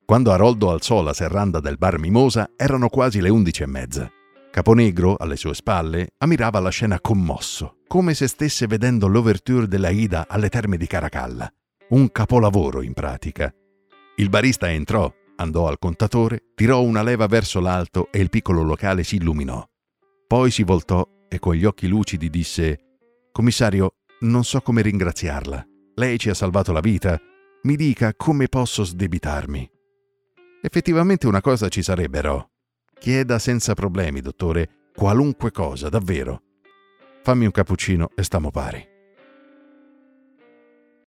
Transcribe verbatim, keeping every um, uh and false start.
Quando Aroldo alzò la serranda del bar Mimosa erano quasi le undici e mezza. Caponegro, alle sue spalle, ammirava la scena commosso, come se stesse vedendo l'ouverture della Ida alle terme di Caracalla. Un capolavoro, in pratica. Il barista entrò, andò al contatore, tirò una leva verso l'alto e il piccolo locale si illuminò. Poi si voltò e con gli occhi lucidi disse: «Commissario, non so come ringraziarla. Lei ci ha salvato la vita. Mi dica come posso sdebitarmi». Effettivamente una cosa ci sarebbero. Chieda senza problemi, dottore, qualunque cosa, davvero. Fammi un cappuccino e stiamo pari.